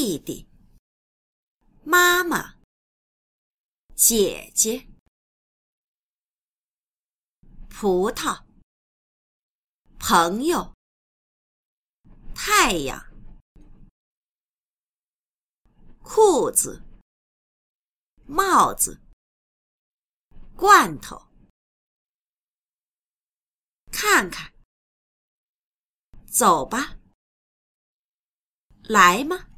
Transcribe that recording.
弟弟、妈妈、姐姐。葡萄、朋友、太阳。裤子、帽子、罐头。看看，走吧，来吗？